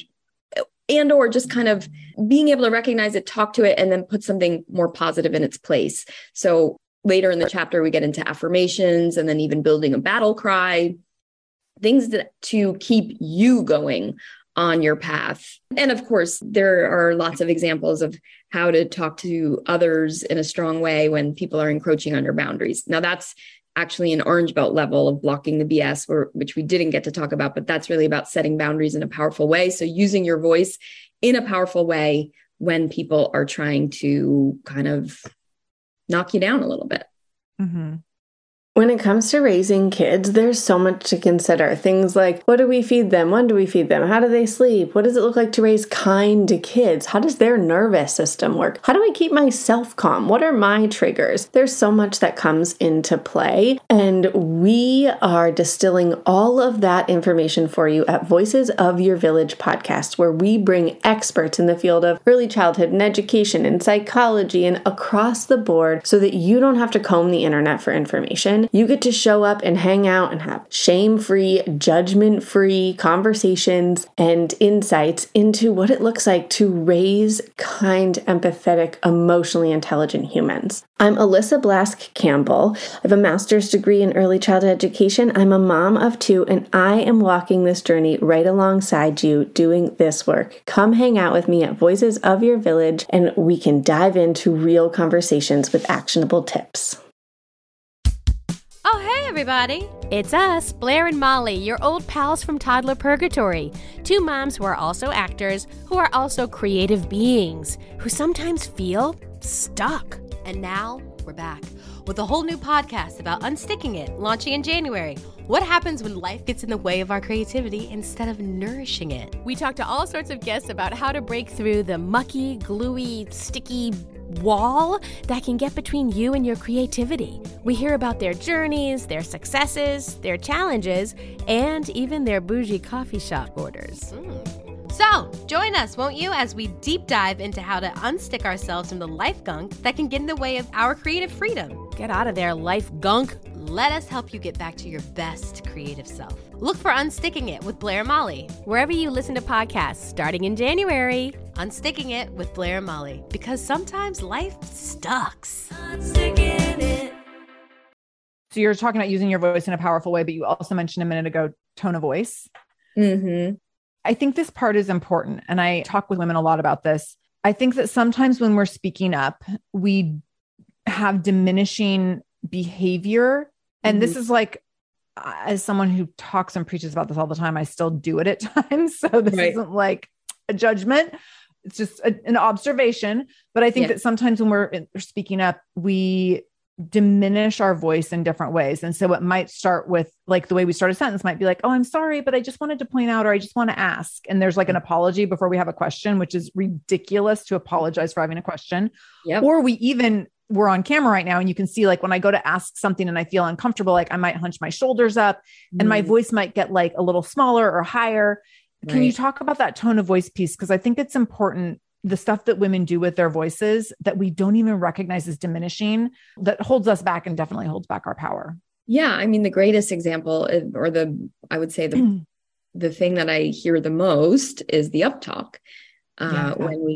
and or just kind of being able to recognize it, talk to it, and then put something more positive in its place. So later in the chapter, we get into affirmations and then even building a battle cry, things that to keep you going on your path. And of course, there are lots of examples of how to talk to others in a strong way when people are encroaching on your boundaries. Now that's actually an orange belt level of blocking the B S, or, which we didn't get to talk about, but that's really about setting boundaries in a powerful way. So using your voice in a powerful way when people are trying to kind of knock you down a little bit. Mm-hmm. When it comes to raising kids, there's so much to consider. Things like, what do we feed them? When do we feed them? How do they sleep? What does it look like to raise kind kids? How does their nervous system work? How do I keep myself calm? What are my triggers? There's so much that comes into play. And we are distilling all of that information for you at Voices of Your Village podcast, where we bring experts in the field of early childhood and education and psychology and across the board so that you don't have to comb the internet for information. You get to show up and hang out and have shame-free, judgment-free conversations and insights into what it looks like to raise kind, empathetic, emotionally intelligent humans. I'm Alyssa Blask Campbell. I have a master's degree in early childhood education. I'm a mom of two, and I am walking this journey right alongside you doing this work. Come hang out with me at Voices of Your Village, and we can dive into real conversations with actionable tips. Oh, hey, everybody. It's us, Blair and Molly, your old pals from Toddler Purgatory. Two moms who are also actors, who are also creative beings, who sometimes feel stuck. And now we're back with a whole new podcast about unsticking it, launching in January. What happens when life gets in the way of our creativity instead of nourishing it? We talk to all sorts of guests about how to break through the mucky, gluey, sticky wall that can get between you and your creativity. We hear about their journeys, their successes, their challenges, and even their bougie coffee shop orders. Mm. So, join us, won't you, as we deep dive into how to unstick ourselves from the life gunk that can get in the way of our creative freedom. Get out of there, life gunk. Let us help you get back to your best creative self. Look for Unsticking It with Blair and Molly, wherever you listen to podcasts, starting in January. Unsticking It with Blair and Molly, because sometimes life sucks. Unsticking it. So you're talking about using your voice in a powerful way, but you also mentioned a minute ago, tone of voice. Mm-hmm. I think this part is important. And I talk with women a lot about this. I think that sometimes when we're speaking up, we have diminishing behavior. And mm-hmm. this is like, as someone who talks and preaches about this all the time, I still do it at times. So this right. isn't like a judgment. It's just a, an observation. But I think yeah. that sometimes when we're speaking up, we diminish our voice in different ways. And so it might start with like the way we start a sentence might be like, oh, I'm sorry, but I just wanted to point out, or I just want to ask. And there's like an apology before we have a question, which is ridiculous to apologize for having a question. Yep. Or we even, we're on camera right now and you can see like when I go to ask something and I feel uncomfortable, like I might hunch my shoulders up mm. and my voice might get like a little smaller or higher. Right. Can you talk about that tone of voice piece? Because I think it's important, the stuff that women do with their voices that we don't even recognize as diminishing, that holds us back and definitely holds back our power. Yeah. I mean, the greatest example is, or the, I would say the, the thing that I hear the most is the uptalk. Uh, yeah. When we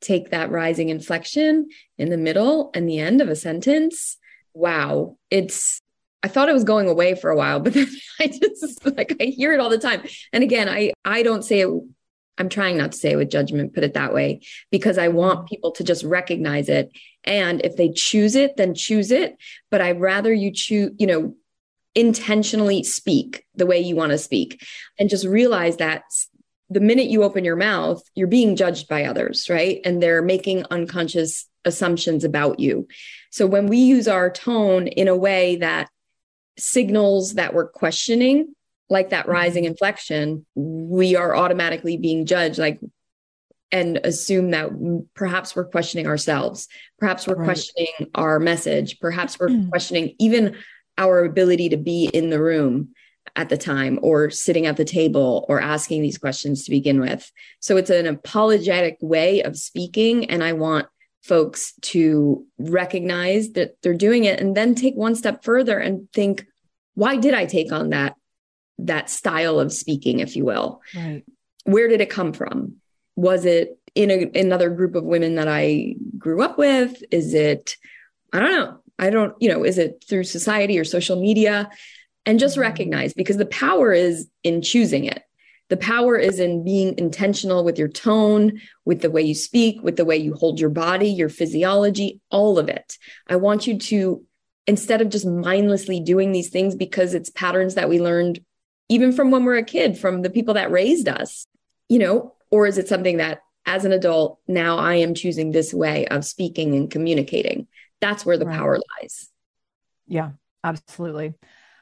take that rising inflection in the middle and the end of a sentence. Wow. It's, I thought it was going away for a while, but then I just like, I hear it all the time. And again, I, I don't say it, I'm trying not to say it with judgment, put it that way, because I want people to just recognize it. And if they choose it, then choose it. But I'd rather you choose, you know, intentionally speak the way you want to speak, and just realize that the minute you open your mouth, you're being judged by others, right? And they're making unconscious assumptions about you. So when we use our tone in a way that signals that we're questioning, like that rising inflection, we are automatically being judged, like, and assume that perhaps we're questioning ourselves. Perhaps we're right. questioning our message. Perhaps we're mm. questioning even our ability to be in the room at the time, or sitting at the table, or asking these questions to begin with. So it's an apologetic way of speaking. And I want folks to recognize that they're doing it, and then take one step further and think, why did I take on that, that style of speaking, if you will? Right. Where did it come from? Was it in a, another group of women that I grew up with? Is it, I don't know. I don't, you know, is it through society or social media? And just recognize, because the power is in choosing it. The power is in being intentional with your tone, with the way you speak, with the way you hold your body, your physiology, all of it. I want you to, instead of just mindlessly doing these things because it's patterns that we learned even from when we're a kid, from the people that raised us, you know, or is it something that as an adult, now I am choosing this way of speaking and communicating? That's where the right. power lies. Yeah, absolutely.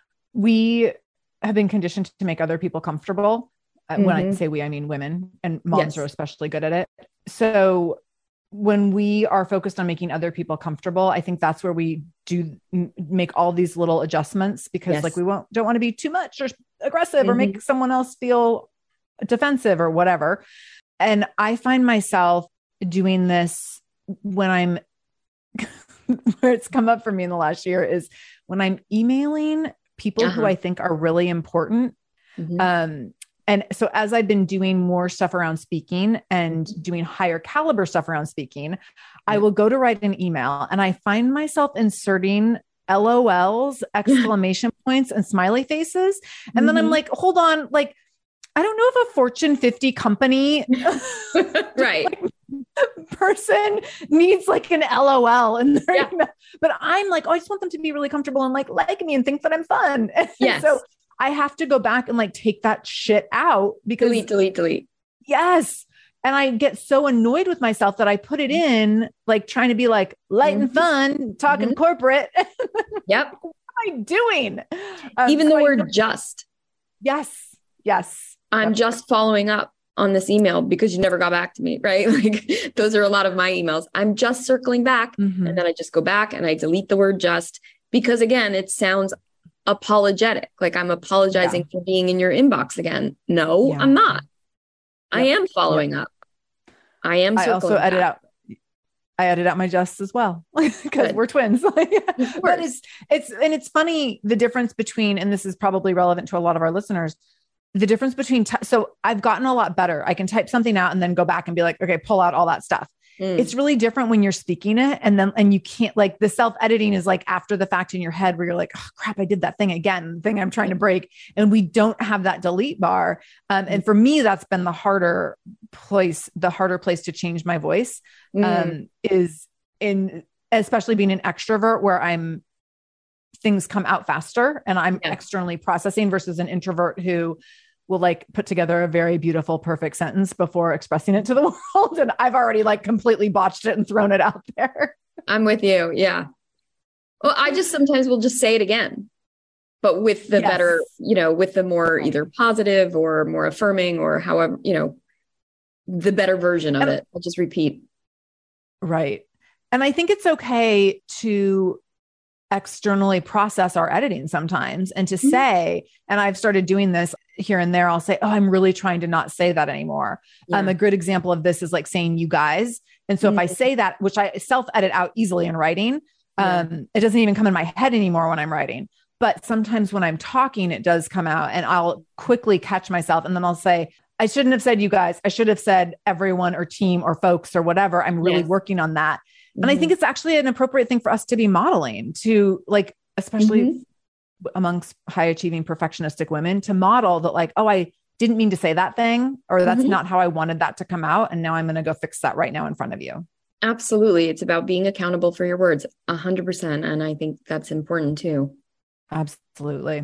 We have been conditioned to make other people comfortable. Mm-hmm. When I say we, I mean women, and moms yes. are especially good at it. So when we are focused on making other people comfortable, I think that's where we do m- make all these little adjustments, because yes. like we won't, don't want to be too much or aggressive mm-hmm. or make someone else feel defensive or whatever. And I find myself doing this when I'm, where it's come up for me in the last year is when I'm emailing people uh-huh. who I think are really important. Mm-hmm. Um, and so as I've been doing more stuff around speaking and doing higher caliber stuff around speaking, I will go to write an email and I find myself inserting L O Ls, exclamation points, and smiley faces. And mm-hmm. then I'm like, hold on, like, I don't know if a Fortune fifty company right. like, person needs like an L O L in their yeah. email. But I'm like, oh, I just want them to be really comfortable and like like me and think that I'm fun. Yes. So I have to go back and like take that shit out, because delete, delete, delete. Yes. And I get so annoyed with myself that I put it in, like trying to be like light mm-hmm. and fun, talking mm-hmm. corporate. Yep. What am I doing? Um, Even so the I, word just. Yes. Yes. I'm yep. just following up on this email because you never got back to me, right? Like those are a lot of my emails. I'm just circling back mm-hmm. and then I just go back and I delete the word just, because again, it sounds apologetic. Like I'm apologizing yeah. for being in your inbox again. No, yeah. I'm not. Yep. I am following yep. up. I am circling I also back. edit out. I edit out my just as well, because we're twins. But it's, it's, and it's funny, the difference between, and this is probably relevant to a lot of our listeners, the difference between, t- so I've gotten a lot better. I can type something out and then go back and be like, okay, pull out all that stuff. Mm. It's really different when you're speaking it. And then, and you can't, like, the self-editing is like after the fact in your head where you're like, oh crap, I did that thing again, the thing I'm trying to break. And we don't have that delete bar. Um, and for me, that's been the harder place, the harder place to change my voice um, mm. is in, especially being an extrovert where I'm, things come out faster and I'm yeah. externally processing, versus an introvert who will like put together a very beautiful, perfect sentence before expressing it to the world. And I've already like completely botched it and thrown it out there. I'm with you. Yeah. Well, I just sometimes will just say it again, but with the yes. better, you know, with the more either positive or more affirming or however, you know, the better version of and, it. I'll just repeat. Right. And I think it's okay to externally process our editing sometimes and to mm-hmm. say, and I've started doing this here and there, I'll say, oh, I'm really trying to not say that anymore. Yeah. Um, a good example of this is like saying you guys. And so mm-hmm. if I say that, which I self edit out easily in writing, um, yeah. it doesn't even come in my head anymore when I'm writing, but sometimes when I'm talking, it does come out and I'll quickly catch myself. And then I'll say, I shouldn't have said you guys. I should have said everyone or team or folks or whatever. I'm really Yes. working on that. Mm-hmm. And I think it's actually an appropriate thing for us to be modeling to like, especially Mm-hmm. amongst high achieving perfectionistic women, to model that like, oh, I didn't mean to say that thing, or that's Mhm. not how I wanted that to come out. And now I'm going to go fix that right now in front of you. Absolutely. It's about being accountable for your words, a hundred percent. And I think that's important too. Absolutely.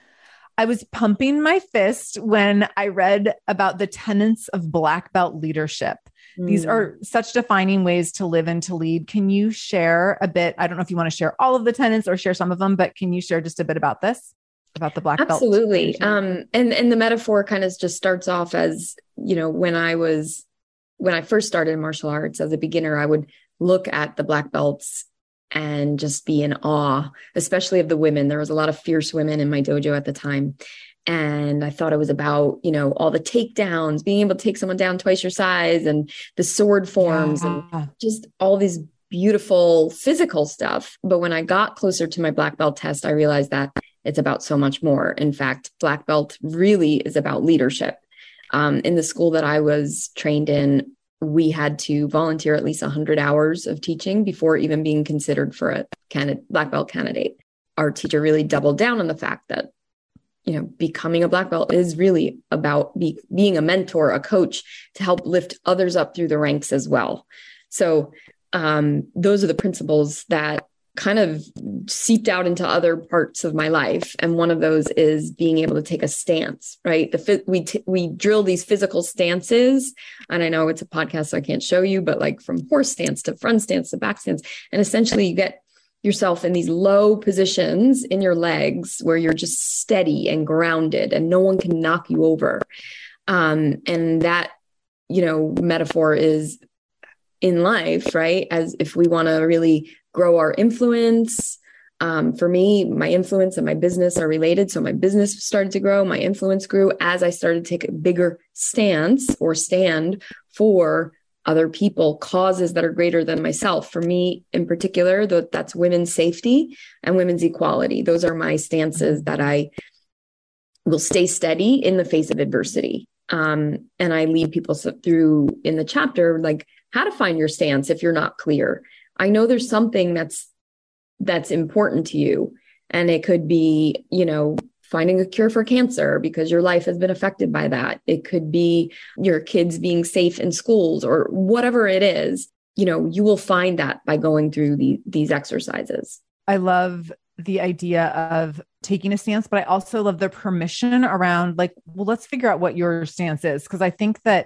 I was pumping my fist when I read about the tenets of Black Belt leadership. These Mm. are such defining ways to live and to lead. Can you share a bit? I don't know if you want to share all of the tenets or share some of them, but can you share just a bit about this, about the Black Belt? Absolutely. leadership? Um, and, and the metaphor kind of just starts off as, you know, when I was, when I first started in martial arts as a beginner, I would look at the black belts and just be in awe, especially of the women. There was a lot of fierce women in my dojo at the time. And I thought it was about, you know, all the takedowns, being able to take someone down twice your size, and the sword forms, Yeah. and just all these beautiful physical stuff. But when I got closer to my black belt test, I realized that it's about so much more. In fact, black belt really is about leadership. Um, in the school that I was trained in, we had to volunteer at least one hundred hours of teaching before even being considered for a candidate, black belt candidate. Our teacher really doubled down on the fact that, you know, becoming a black belt is really about be, being a mentor, a coach, to help lift others up through the ranks as well. So um, those are the principles that kind of seeped out into other parts of my life. And one of those is being able to take a stance, right? The we t- we drill these physical stances. And I know it's a podcast, so I can't show you, but like from horse stance to front stance to back stance. And essentially you get yourself in these low positions in your legs where you're just steady and grounded and no one can knock you over. Um, and that, you know, metaphor is in life, right? As if we want to really grow our influence. Um, for me, my influence and my business are related. So my business started to grow. My influence grew as I started to take a bigger stance or stand for other people, causes that are greater than myself. For me in particular, th- that's women's safety and women's equality. Those are my stances that I will stay steady in the face of adversity. Um, and I lead people through in the chapter, like how to find your stance if you're not clear. I know there's something that's that's important to you. And it could be, you know, finding a cure for cancer because your life has been affected by that. It could be your kids being safe in schools or whatever it is. You know, you will find that by going through the, these exercises. I love the idea of taking a stance, but I also love the permission around like, well, let's figure out what your stance is. Cause I think that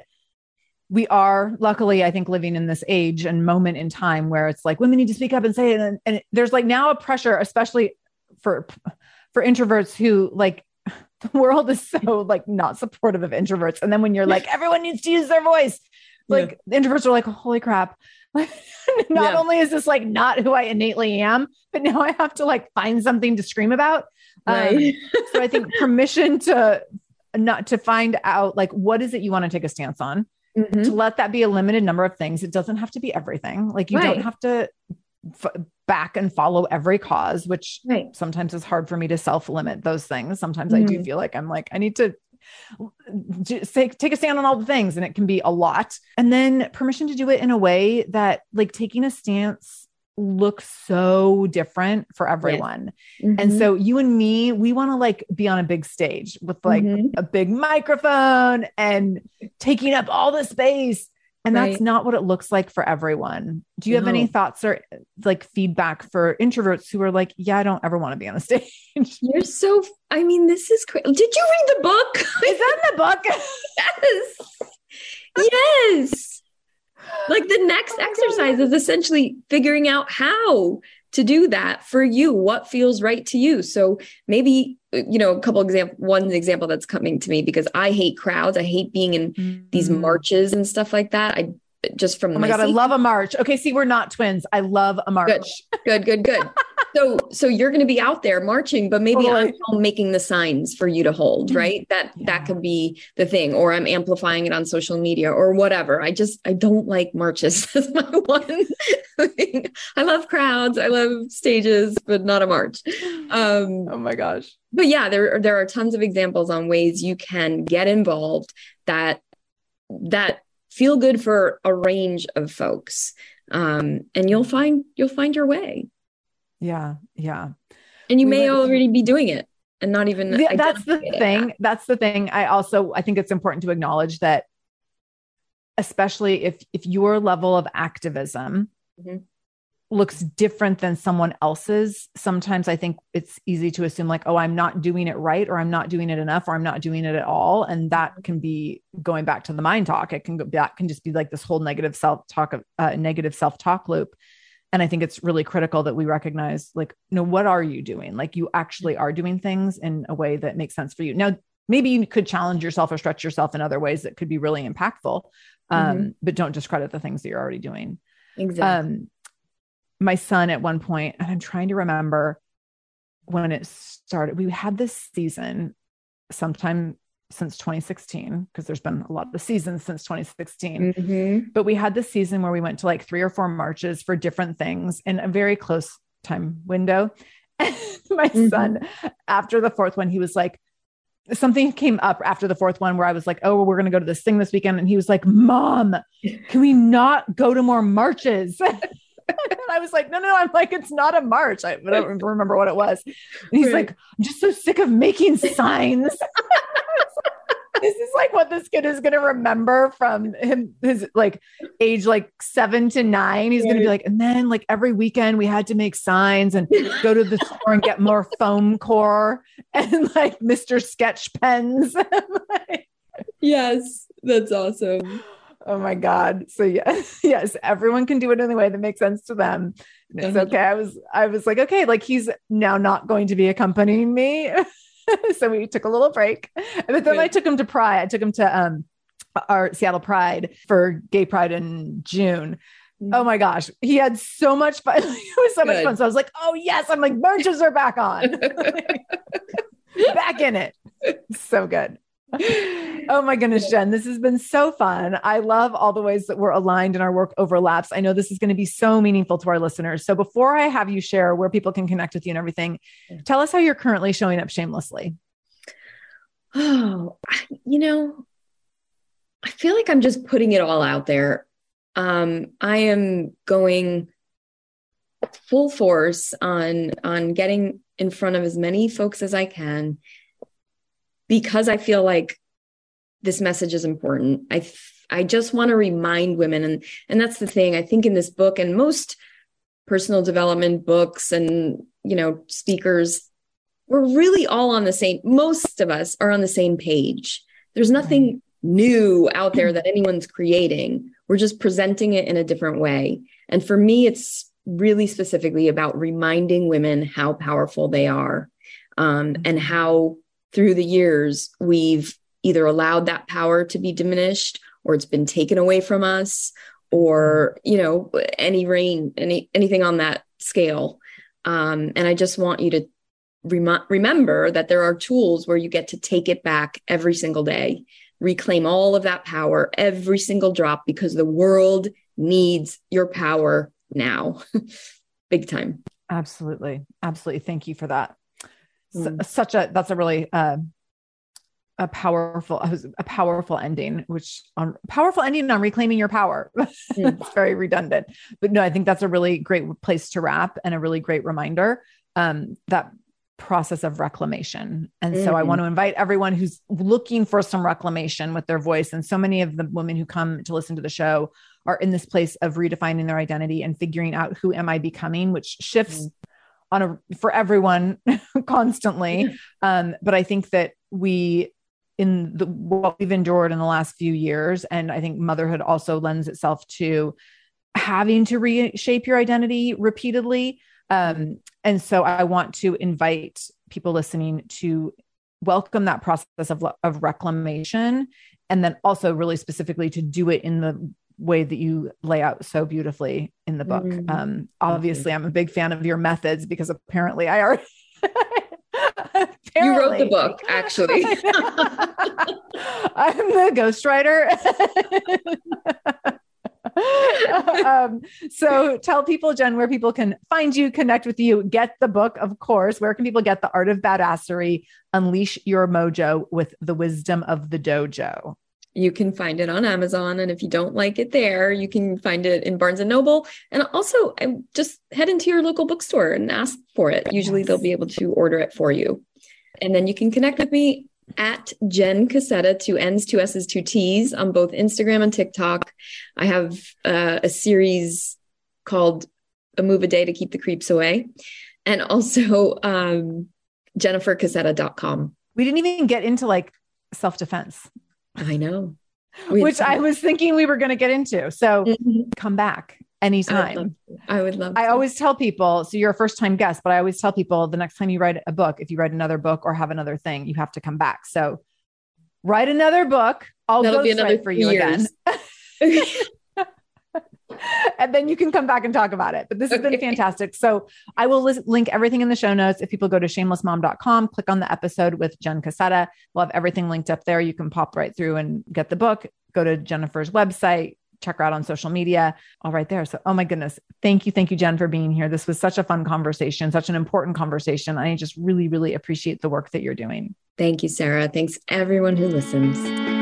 we are luckily, I think, living in this age and moment in time where it's like women need to speak up and say it. And, and there's like now a pressure, especially for, for introverts who like the world is so like not supportive of introverts. And then when you're like, everyone needs to use their voice, like yeah. the introverts are like, holy crap. Not yeah. only is this like not who I innately am, but now I have to like find something to scream about. Right. Um, so I think permission to not to find out like, what is it you want to take a stance on? Mm-hmm. To let that be a limited number of things. It doesn't have to be everything. Like you right. don't have to f- back and follow every cause, which right. sometimes is hard for me to self-limit those things. Sometimes mm-hmm. I do feel like I'm like, I need to say, take a stand on all the things, and it can be a lot. And then permission to do it in a way that like taking a stance looks so different for everyone. Yes. Mm-hmm. And so you and me, we want to like be on a big stage with like mm-hmm. a big microphone and taking up all the space. And right. that's not what it looks like for everyone. Do you no. have any thoughts or like feedback for introverts who are like, yeah, I don't ever want to be on a stage? You're so, I mean, this is crazy. Did you read the book? Is that in the book? Yes. Yes. Like the next oh exercise God. Is essentially figuring out how to do that for you, what feels right to you. So maybe, you know, a couple example, one example that's coming to me because I hate crowds. I hate being in mm-hmm. these marches and stuff like that. I just from oh my, my God, safety. I love a march. Okay. See, we're not twins. I love a march. Good, good, good, good. So, so you're going to be out there marching, but maybe Totally. I'm home making the signs for you to hold, right? That, Yeah. that could be the thing, or I'm amplifying it on social media or whatever. I just, I don't like marches. That's my one thing. I love crowds. I love stages, but not a march. Um, Oh my gosh. but yeah, there, there are tons of examples on ways you can get involved that, that feel good for a range of folks. Um, and you'll find, you'll find your way. Yeah. Yeah. And you We may went- already be doing it and not even. Yeah, that's the identify it. thing. That's the thing. I also, I think it's important to acknowledge that, especially if, if your level of activism Mhm. looks different than someone else's, sometimes I think it's easy to assume like, oh, I'm not doing it right, or I'm not doing it enough, or I'm not doing it at all. And that can be going back to the mind talk. It can go, that can just be like this whole negative self-talk of uh, negative self-talk loop. And I think it's really critical that we recognize, like, you know, what are you doing? Like, you actually are doing things in a way that makes sense for you. Now, maybe you could challenge yourself or stretch yourself in other ways that could be really impactful. Um, Mhm. but don't discredit the things that you're already doing. Exactly. Um, my son at one point, and I'm trying to remember when it started, we had this season sometime since twenty sixteen, because there's been a lot of seasons since twenty sixteen, Mhm. but we had this season where we went to like three or four marches for different things in a very close time window. And my Mhm. son, after the fourth one, he was like, something came up after the fourth one where I was like, oh, we're going to go to this thing this weekend. And he was like, Mom, can we not go to more marches? And I was like, no, no, no. I'm like, it's not a march. I, I don't remember what it was. And he's Right. like, I'm just so sick of making signs. This is like what this kid is going to remember from him, his like age, like seven to nine. He's going to be like, and then like every weekend we had to make signs and go to the store and get more foam core and like Mister Sketch pens. Like, Yes, that's awesome. oh my God. So yes, yes, everyone can do it in a way that makes sense to them. And it's okay. I was, I was like, okay, like he's now not going to be accompanying me. So we took a little break, but then Good. I took him to Pride. I took him to um, our Seattle Pride for Gay Pride in June. Oh my gosh. He had so much fun. It was so much Good. fun. So I was like, oh yes. I'm like, marches are back on. Back in it. So good. Oh my goodness, Jen, this has been so fun. I love all the ways that we're aligned and our work overlaps. I know this is going to be so meaningful to our listeners. So before I have you share where people can connect with you and everything, tell us how you're currently showing up shamelessly. Oh, I- you know, I feel like I'm just putting it all out there. Um, I am going full force on on getting in front of as many folks as I can, because I feel like this message is important. I I just want to remind women, and and that's the thing. I think in this book and most personal development books and, you know, speakers, we're really all on the same, most of us are on the same page. There's nothing new out there that anyone's creating. We're just presenting it in a different way. And for me, it's really specifically about reminding women how powerful they are, um, and how through the years we've either allowed that power to be diminished, or it's been taken away from us, or, you know, any rain, any anything on that scale. Um, and I just want you to rem- remember that there are tools where you get to take it back every single day, reclaim all of that power, every single drop, because the world needs your power now. Big time. Absolutely. Absolutely. Thank you for that. Mm. S- such a, that's a really, uh, a powerful, a powerful ending, which on powerful ending on reclaiming your power. Mm. It's very redundant, but no, I think that's a really great place to wrap and a really great reminder, um, that process of reclamation. And so I Mhm. want to invite everyone who's looking for some reclamation with their voice. And so many of the women who come to listen to the show are in this place of redefining their identity and figuring out who am I becoming, which shifts on a, for everyone constantly. Um, but I think that we, in the, what we've endured in the last few years, and I think motherhood also lends itself to having to reshape your identity repeatedly. Um, and so I want to invite people listening to welcome that process of, of reclamation, and then also really specifically to do it in the way that you lay out so beautifully in the book. Mm-hmm. Um, obviously, I'm a big fan of your methods because apparently I already. apparently, you wrote the book, actually. I'm the ghostwriter. um, so tell people, Jen, where people can find you, connect with you, get the book, of course. Where can people get The Art of Badassery, Unleash Your Mojo with the Wisdom of the Dojo? You can find it on Amazon. And if you don't like it there, you can find it in Barnes and Noble. And also just head into your local bookstore and ask for it. Usually yes. they'll be able to order it for you. And then you can connect with me at Jen Cassetta, two N's, two S's, two T's on both Instagram and TikTok. I have uh, a series called A Move a Day to Keep the Creeps Away. And also um, Jennifer Cassetta dot com. We didn't even get into like self-defense. I know. Which I was thinking we were going to get into. So mm-hmm. come back anytime. I would love to. I always tell people, so you're a first time guest, but I always tell people the next time you write a book, if you write another book or have another thing, you have to come back. So write another book. I'll That'll be ghostwrite for you years. again. And then you can come back and talk about it. But this has okay. been fantastic. So I will list, link everything in the show notes. If people go to shameless mom dot com, click on the episode with Jen Cassetta, we'll have everything linked up there. You can pop right through and get the book, go to Jennifer's website, check her out on social media, all right there. So, oh my goodness. Thank you. Thank you, Jen, for being here. This was such a fun conversation, such an important conversation. I just really, really appreciate the work that you're doing. Thank you, Sarah. Thanks everyone who listens.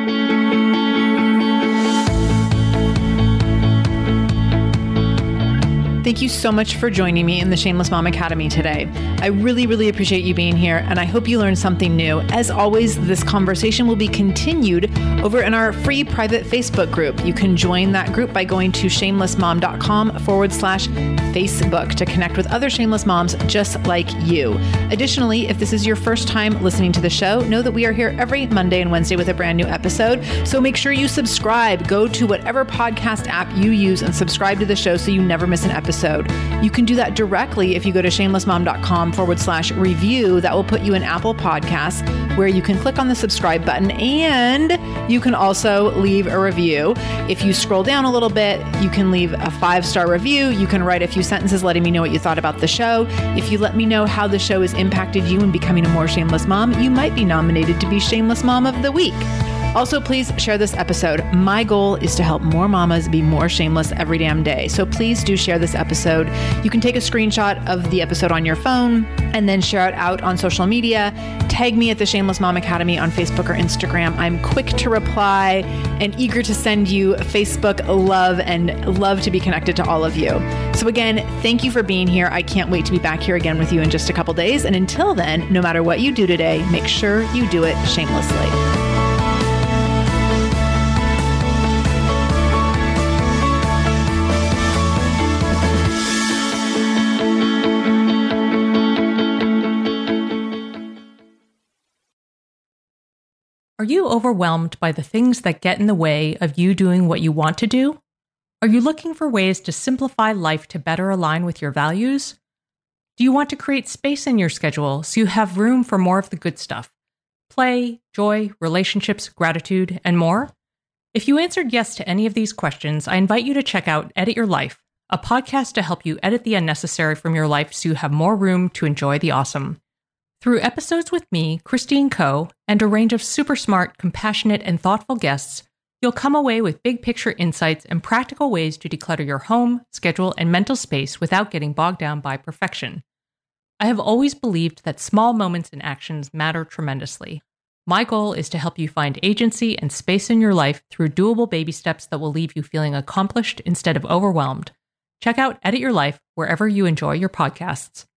Thank you so much for joining me in the Shameless Mom Academy today. I really, really appreciate you being here, and I hope you learned something new. As always, this conversation will be continued over in our free private Facebook group. You can join that group by going to shameless mom dot com forward slash Facebook to connect with other shameless moms just like you. Additionally, if this is your first time listening to the show, know that we are here every Monday and Wednesday with a brand new episode. So make sure you subscribe. Go to whatever podcast app you use and subscribe to the show so you never miss an episode. You can do that directly if you go to shameless mom dot com forward slash review. That will put you in Apple Podcasts where you can click on the subscribe button and you can also leave a review. If you scroll down a little bit, you can leave a five-star review. You can write a few sentences letting me know what you thought about the show. If you let me know how the show has impacted you in becoming a more shameless mom, you might be nominated to be Shameless Mom of the Week. Also, please share this episode. My goal is to help more mamas be more shameless every damn day. So please do share this episode. You can take a screenshot of the episode on your phone and then share it out on social media. Tag me at the Shameless Mom Academy on Facebook or Instagram. I'm quick to reply and eager to send you Facebook love and love to be connected to all of you. So again, thank you for being here. I can't wait to be back here again with you in just a couple days. And until then, no matter what you do today, make sure you do it shamelessly. Are you overwhelmed by the things that get in the way of you doing what you want to do? Are you looking for ways to simplify life to better align with your values? Do you want to create space in your schedule so you have room for more of the good stuff? Play, joy, relationships, gratitude, and more? If you answered yes to any of these questions, I invite you to check out Edit Your Life, a podcast to help you edit the unnecessary from your life so you have more room to enjoy the awesome. Through episodes with me, Christine Coe, and a range of super smart, compassionate, and thoughtful guests, you'll come away with big picture insights and practical ways to declutter your home, schedule, and mental space without getting bogged down by perfection. I have always believed that small moments and actions matter tremendously. My goal is to help you find agency and space in your life through doable baby steps that will leave you feeling accomplished instead of overwhelmed. Check out Edit Your Life wherever you enjoy your podcasts.